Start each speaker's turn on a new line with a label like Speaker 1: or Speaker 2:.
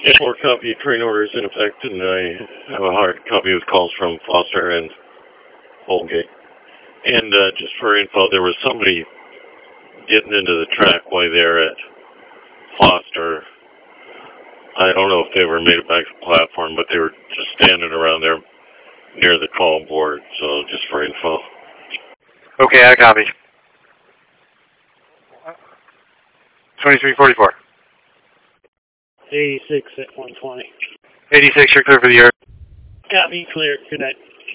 Speaker 1: Yeah, 4 copy, train orders in effect, and I have a hard copy with calls from Foster and Holgate. And just for info, there was somebody getting into the trackway there at Foster. I don't know if they ever made it back to the platform, but they were just standing around there near the call board, so just for info.
Speaker 2: Okay, I copy. 2344.
Speaker 3: 86 at 120.
Speaker 2: 86, you're clear for the air.
Speaker 3: Copy, clear. Good night.